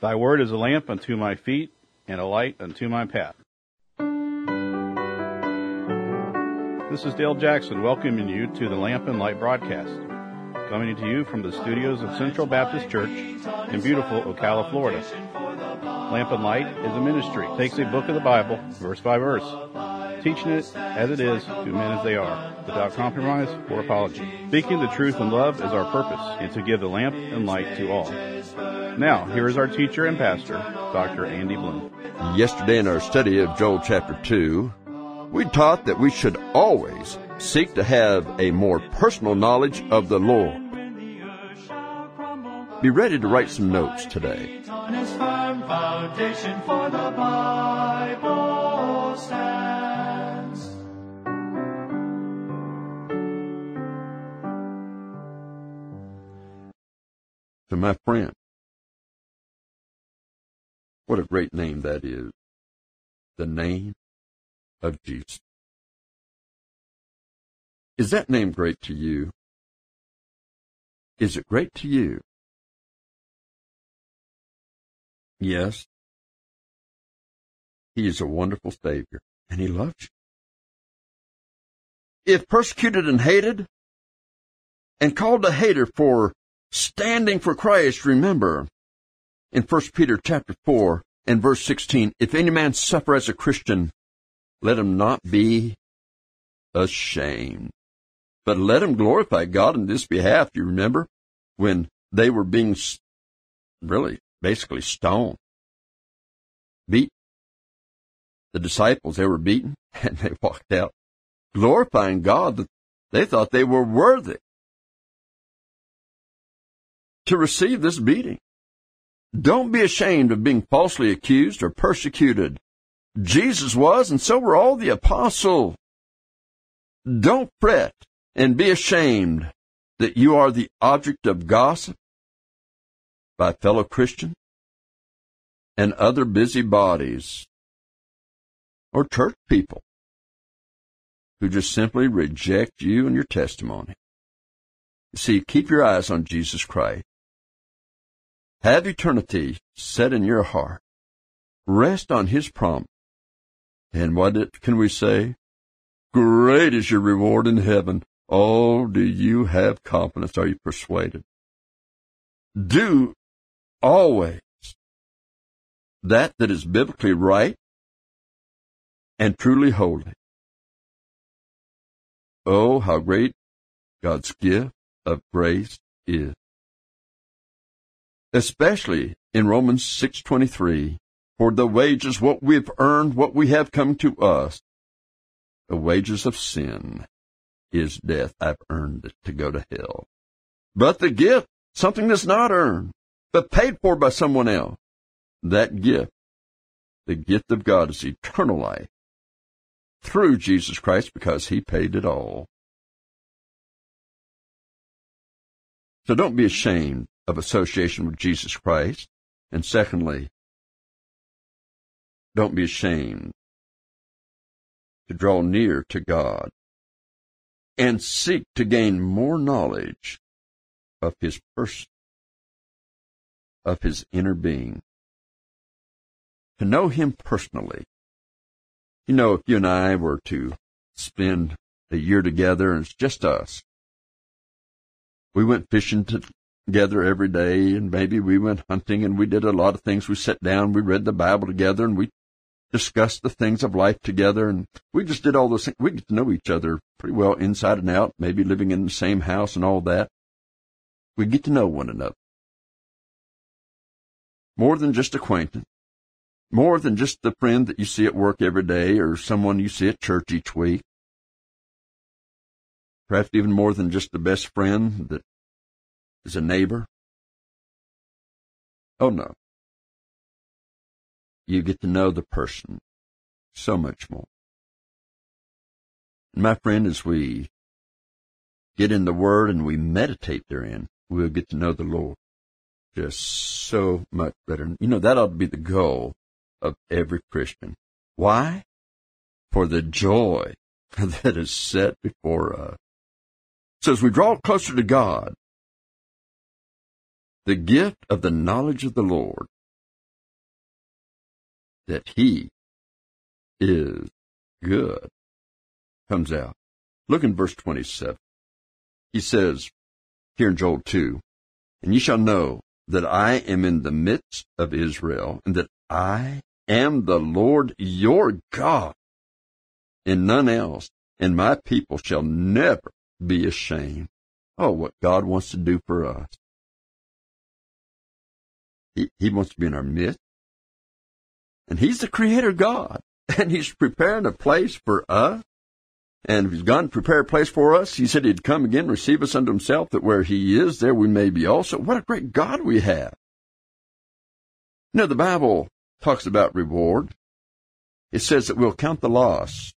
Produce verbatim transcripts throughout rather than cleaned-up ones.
Thy word is a lamp unto my feet and a light unto my path. This is Dale Jackson welcoming you to the Lamp and Light broadcast, coming to you from the studios of Central Baptist Church in beautiful Ocala, Florida. Lamp and Light is a ministry. It takes a book of the Bible, verse by verse, teaching it as it is to men as they are, without compromise or apology. Speaking the truth in love is our purpose, and to give the lamp and light to all. Now, here is our teacher and pastor, Doctor Andy Bloom. Yesterday in our study of Joel chapter two, we taught that we should always seek to have a more personal knowledge of the Lord. Be ready to write some notes today. On his firm foundation, for the Bible stands. To my friend, what a great name that is. The name of Jesus. Is that name great to you? Is it great to you? Yes. He is a wonderful Savior, and He loves you. If persecuted and hated, and called a hater for standing for Christ, remember, in First Peter chapter four and verse sixteen, if any man suffer as a Christian, let him not be ashamed, but let him glorify God in this behalf. You remember when they were being really basically stoned, beat. The disciples, they were beaten, and they walked out glorifying God that they thought they were worthy to receive this beating. Don't be ashamed of being falsely accused or persecuted. Jesus was, and so were all the apostles. Don't fret and be ashamed that you are the object of gossip by fellow Christians and other busybodies or church people who just simply reject you and your testimony. You see, keep your eyes on Jesus Christ. Have eternity set in your heart. Rest on His promise. And what it, can we say? Great is your reward in heaven. Oh, do you have confidence? Are you persuaded? Do always that that is biblically right and truly holy. Oh, how great God's gift of grace is. Especially in Romans six twenty-three, for the wages, what we've earned, what we have come to us, the wages of sin is death. I've earned it to go to hell. But the gift, something that's not earned, but paid for by someone else, that gift, the gift of God is eternal life through Jesus Christ because He paid it all. So don't be ashamed of association with Jesus Christ. And secondly, don't be ashamed to draw near to God and seek to gain more knowledge of His person, of His inner being, to know Him personally. You know, if you and I were to spend a year together and it's just us, we went fishing together every day, and maybe we went hunting, and we did a lot of things. We sat down, we read the Bible together, and we discussed the things of life together, and we just did all those things. We get to know each other pretty well inside and out, maybe living in the same house and all that. We get to know one another. More than just acquaintance. More than just the friend that you see at work every day or someone you see at church each week. Perhaps even more than just the best friend that is a neighbor. Oh, no. You get to know the person so much more. And my friend, as we get in the Word and we meditate therein, we'll get to know the Lord just so much better. You know, that ought to be the goal of every Christian. Why? For the joy that is set before us. So as we draw closer to God, the gift of the knowledge of the Lord that he is good comes out. Look in verse twenty-seven. He says here in Joel two, and ye shall know that I am in the midst of Israel, and that I am the Lord your God, and none else, and my people shall never be ashamed. Oh, what God wants to do for us. He, he wants to be in our midst. And he's the creator God. And he's preparing a place for us. And if he's gone to prepare a place for us, he said he'd come again, receive us unto himself, that where he is, there we may be also. What a great God we have. You know, the Bible talks about reward. It says that we'll count the loss.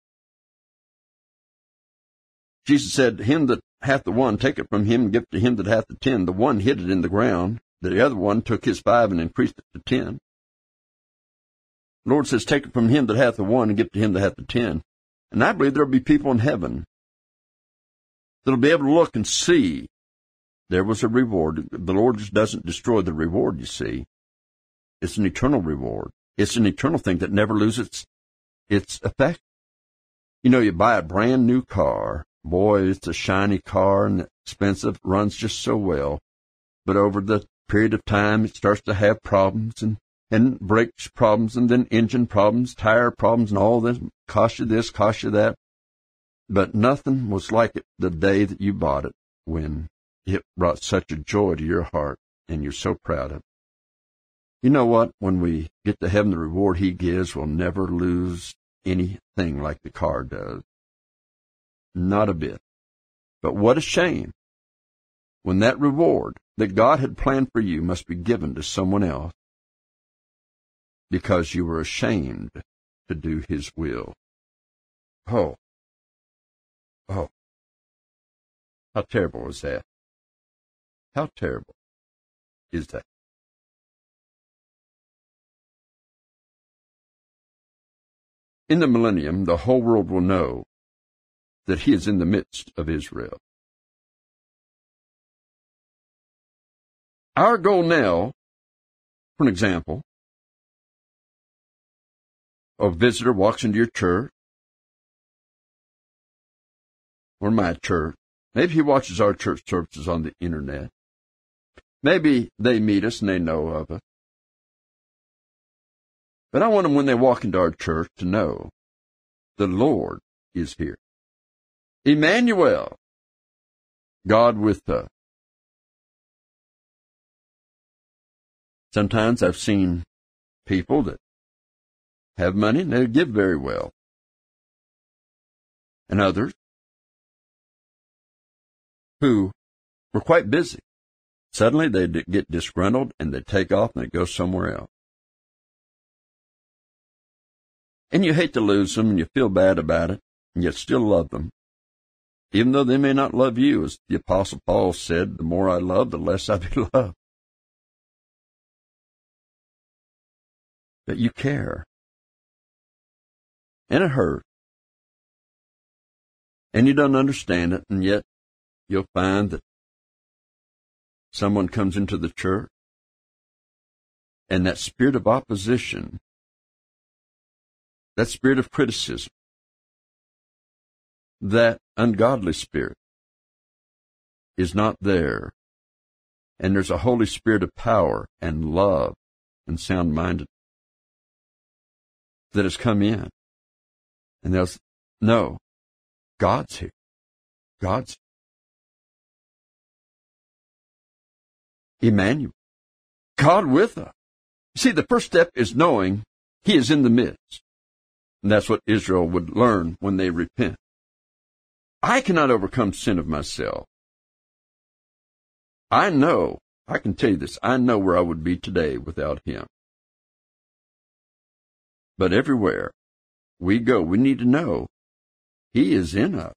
Jesus said, him that hath the one, take it from him, and give it to him that hath the ten. The one hid it in the ground. The other one took his five and increased it to ten. The Lord says, take it from him that hath the one, and give it to him that hath the ten. And I believe there'll be people in heaven that'll be able to look and see there was a reward. The Lord just doesn't destroy the reward, you see. It's an eternal reward. It's an eternal thing that never loses its effect. You know, you buy a brand new car. Boy, it's a shiny car and expensive, runs just so well. But over the period of time, it starts to have problems and, and brakes problems and then engine problems, tire problems and all this. Cost you this, cost you that. But nothing was like it the day that you bought it, when it brought such a joy to your heart and you're so proud of it. You know what? When we get to heaven, the reward he gives will never lose anything like the car does. Not a bit. But what a shame when that reward that God had planned for you must be given to someone else because you were ashamed to do his will. Oh. Oh. How terrible was that? How terrible is that? In the millennium, the whole world will know that he is in the midst of Israel. Our goal now, for an example, a visitor walks into your church, or my church. Maybe he watches our church services on the internet. Maybe they meet us and they know of us. But I want them, when they walk into our church, to know the Lord is here. Emmanuel, God with us. Sometimes I've seen people that have money and they give very well. And others who were quite busy. Suddenly they get disgruntled and they take off and they go somewhere else. And you hate to lose them and you feel bad about it, and yet still love them. Even though they may not love you, as the Apostle Paul said, the more I love, the less I be loved. But you care. And it hurts. And you don't understand it, and yet you'll find that someone comes into the church, and that spirit of opposition, that spirit of criticism, that ungodly spirit is not there. And there's a Holy Spirit of power and love and sound-minded that has come in. And they'll say, no, God's here. God's here. Emmanuel. God with us. You see, the first step is knowing he is in the midst. And that's what Israel would learn when they repent. I cannot overcome sin of myself. I know, I can tell you this, I know where I would be today without him. But everywhere we go, we need to know he is in us.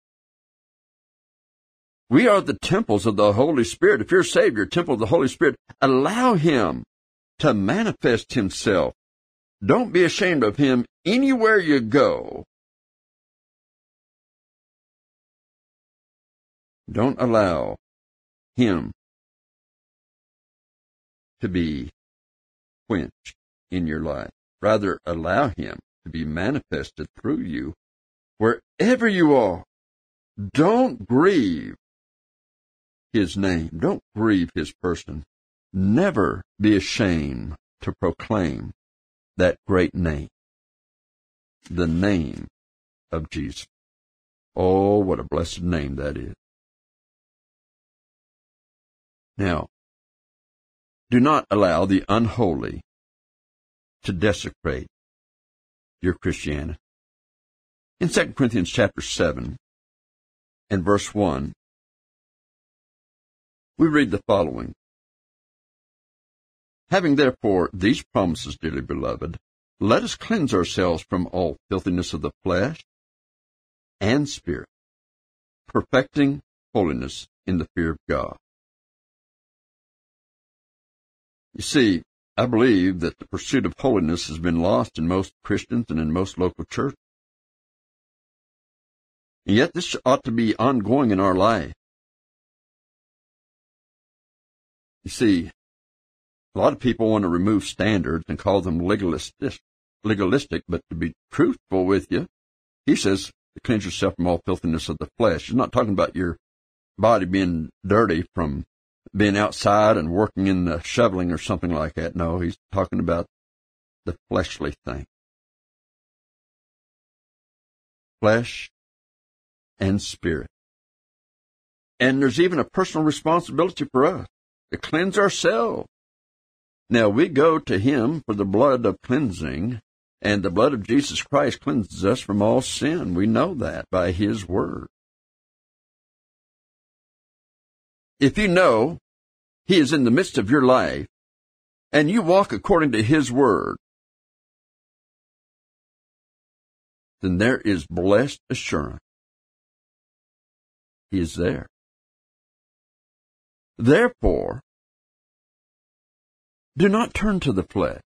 We are the temples of the Holy Spirit. If you're saved, you're a temple of the Holy Spirit. Allow him to manifest himself. Don't be ashamed of him anywhere you go. Don't allow him to be quenched in your life. Rather, allow him to be manifested through you wherever you are. Don't grieve his name. Don't grieve his person. Never be ashamed to proclaim that great name, the name of Jesus. Oh, what a blessed name that is. Now, do not allow the unholy to desecrate your Christianity. In Second Corinthians chapter seven and verse one, we read the following. Having therefore these promises, dearly beloved, let us cleanse ourselves from all filthiness of the flesh and spirit, perfecting holiness in the fear of God. You see, I believe that the pursuit of holiness has been lost in most Christians and in most local churches. And yet this ought to be ongoing in our life. You see, a lot of people want to remove standards and call them legalistic, legalistic, but to be truthful with you, he says to cleanse yourself from all filthiness of the flesh. He's not talking about your body being dirty from being outside and working in the shoveling or something like that. No, he's talking about the fleshly thing. Flesh and spirit. And there's even a personal responsibility for us to cleanse ourselves. Now, we go to him for the blood of cleansing, and the blood of Jesus Christ cleanses us from all sin. We know that by his word. If you know he is in the midst of your life, and you walk according to his word, then there is blessed assurance. He is there. Therefore, do not turn to the flesh.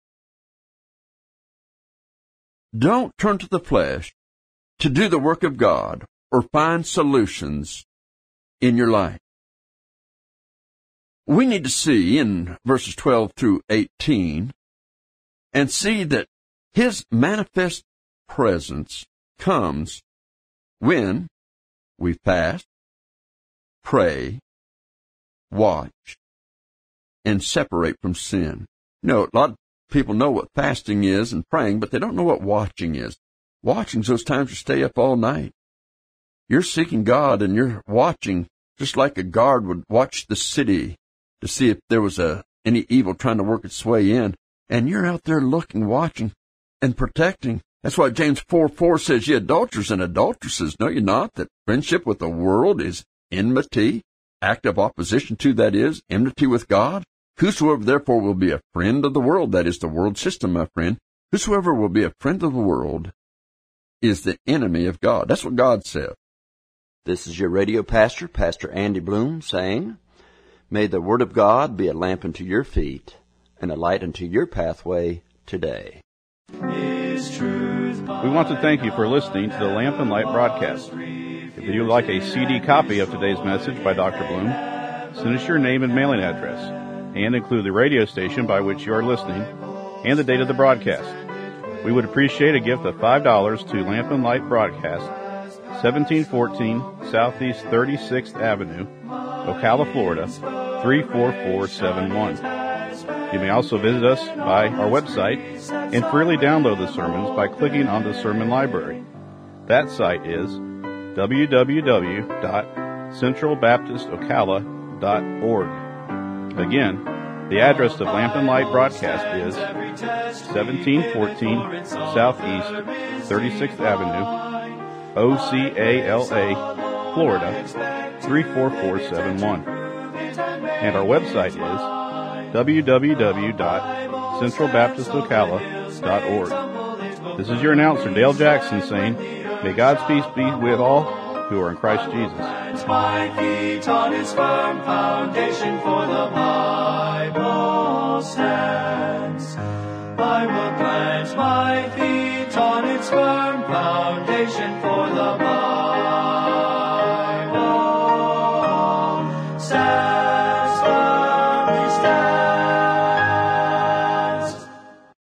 Don't turn to the flesh to do the work of God or find solutions in your life. We need to see in verses twelve through eighteen and see that his manifest presence comes when we fast, pray, watch, and separate from sin. You know, a lot of people know what fasting is and praying, but they don't know what watching is. Watching's those times you stay up all night. You're seeking God and you're watching just like a guard would watch the city to see if there was a any evil trying to work its way in. And you're out there looking, watching, and protecting. That's why James four four says, ye adulterers and adulteresses, know ye not that friendship with the world is enmity? Active opposition to, that is, enmity with God? Whosoever therefore will be a friend of the world, that is the world system, my friend, whosoever will be a friend of the world is the enemy of God. That's what God said. This is your radio pastor, Pastor Andy Bloom, saying, may the word of God be a lamp unto your feet and a light unto your pathway today. We want to thank you for listening to the Lamp and Light broadcast. If you would like a C D copy of today's message by Doctor Bloom, send us your name and mailing address, and include the radio station by which you are listening and the date of the broadcast. We would appreciate a gift of five dollars to Lamp and Light Broadcast, seventeen fourteen Southeast thirty-sixth Avenue, Ocala, Florida, three four four seven one. You may also visit us by our website and freely download the sermons by clicking on the sermon library. That site is w w w dot central baptist ocala dot org. Again, the address of Lamp and Light Broadcast is seventeen fourteen Southeast thirty-sixth Avenue, O C A L A, Florida, three four four seven one. And our website is w w w dot central baptist ocala dot org. This is your announcer, Dale Jackson, saying, may God's peace be with all who are in Christ Jesus. My feet on its firm foundation, for the Bible stands. I will plant my feet on its firm foundation, for the Bible